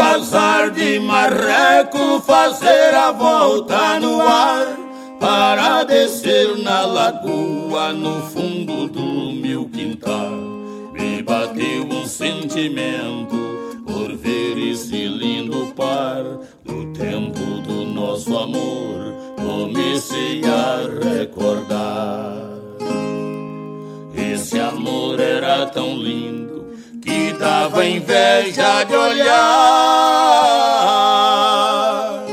casar de marreco, fazer a volta no ar, para descer na lagoa no fundo do meu quintal. Me bateu um sentimento por ver esse lindo par. Do tempo do nosso amor comecei a recordar. Esse amor era tão lindo que dava inveja de olhar.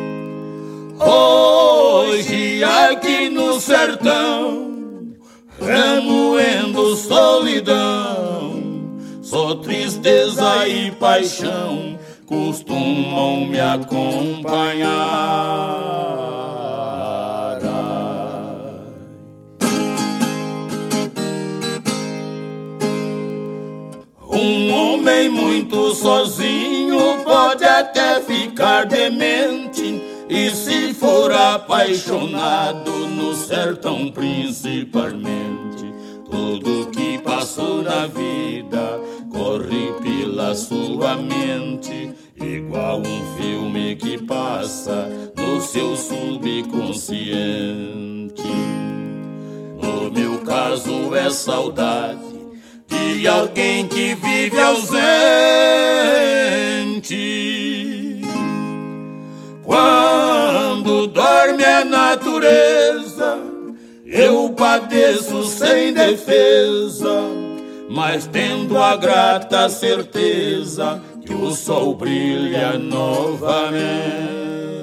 Hoje aqui no sertão, remoendo solidão, só tristeza e paixão costumam me acompanhar. Um homem muito sozinho pode até ficar demente, e se for apaixonado no sertão principalmente, tudo que passou na vida corre pela sua mente, igual um filme que passa no seu subconsciente. No meu caso é saudade de alguém que vive ausente. Quando dorme a natureza, eu padeço sem defesa, mas tendo a grata certeza que o sol brilha novamente.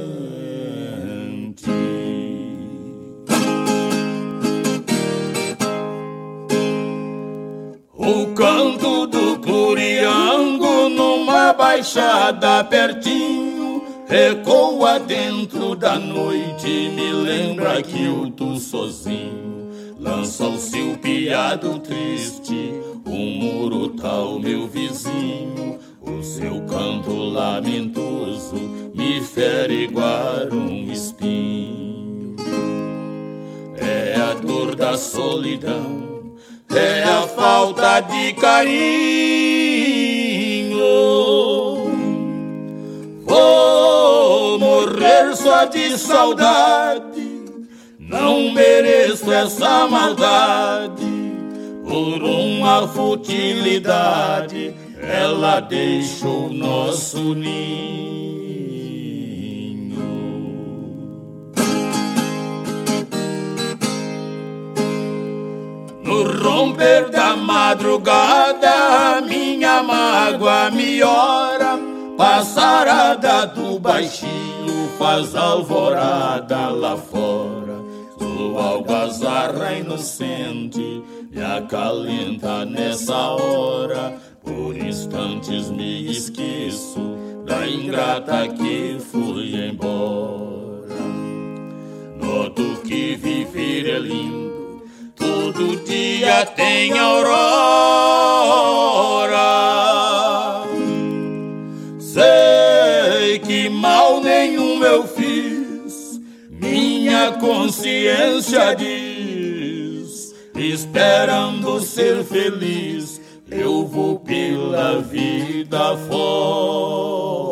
O canto do curiango numa baixada pertinho ecoa dentro da noite, me lembra que eu tô sozinho. Lança o seu piado triste, o muro tá o meu vizinho. O seu canto lamentoso me fere igual um espinho. É a dor da solidão, é a falta de carinho. Vou morrer só de saudade, não mereço essa maldade. Por uma futilidade, ela deixou nosso ninho. No romper da madrugada, minha mágoa me ora. Passarada do baixinho faz alvorada lá fora. Sua algazarra inocente me acalenta nessa hora. Por instantes me esqueço da ingrata que foi embora. Noto que viver é lindo, todo dia tem aurora. Sei que mal nenhum eu fiz, minha consciência diz. Esperando ser feliz, eu vou pela vida fora.